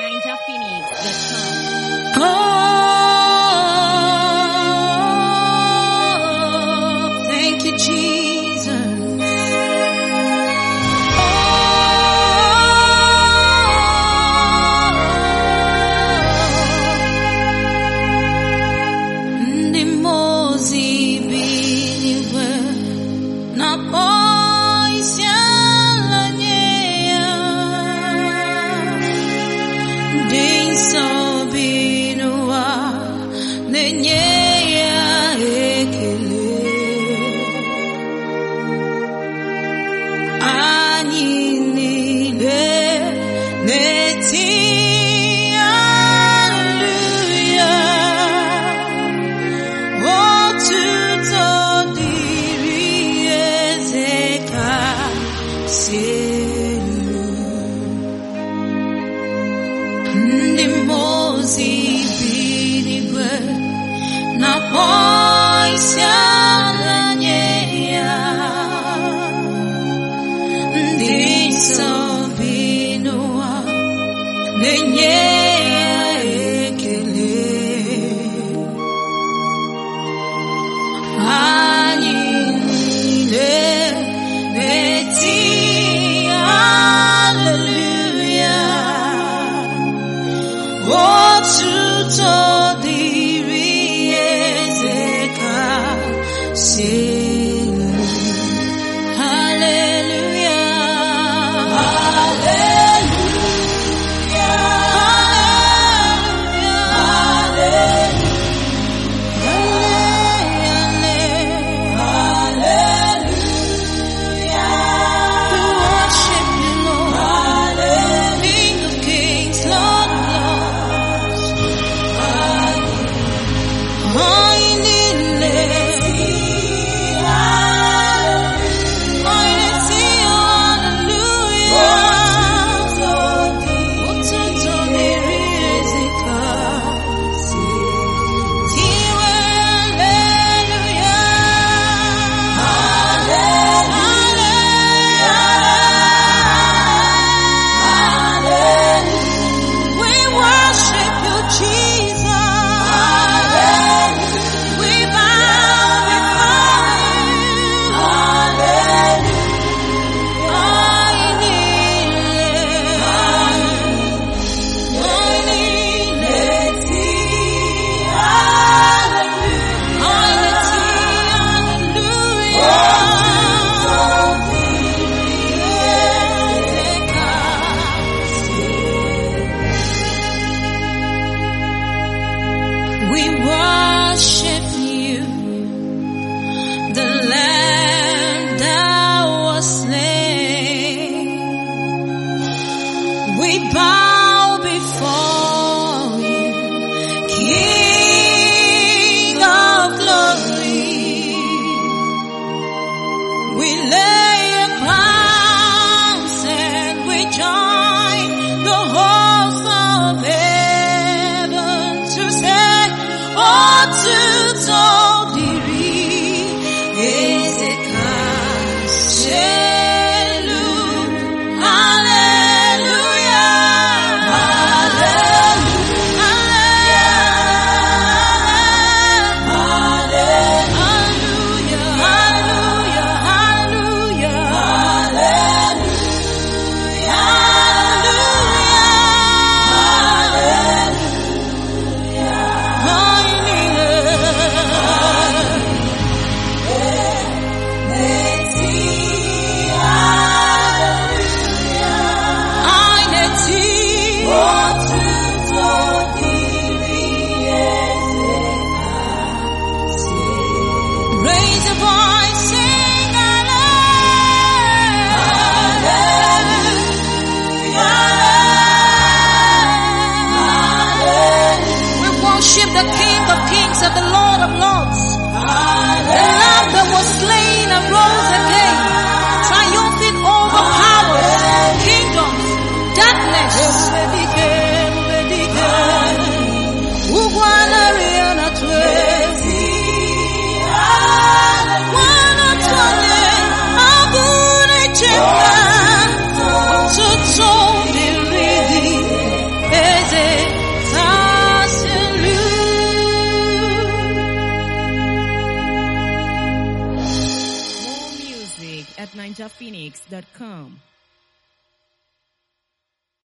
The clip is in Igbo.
Oh, thank you, Jesus. Ndị mozi biligwe na-akpọ isiala nye ya, ndị nsọ bi n'ụwa na-enye ya ekele. Anyị niile na-eti haleluya, otuto dịrị eze kasị elu. Ndị mmụọ ozi bi n'igwe na-akpọ isiala nye ya, ndị nsọ bi n'ụwa na-enye ya ekele. Anyị niile na-eti haleluya, otuto dịrị eze kasị elu. Haleluya, haleluya, haleluya. We worship you, Lord, King of Kings, Lord of Lords. We worship you, the Lamb that was slain. We bow before you, King of glory. We lay our crowns and we join the host of heaven to say, otuto dịrị eze kasị elu. Haleluya, haleluya, haleluya, haleluya, haleluya, raise a voice, sing hallelujah. We worship the King of Kings and the Lord of Lords, the Lamb that was slain and rose again, triumphing over powers, kingdoms, darkness. Tutto di ridi NigerPhoenix.com.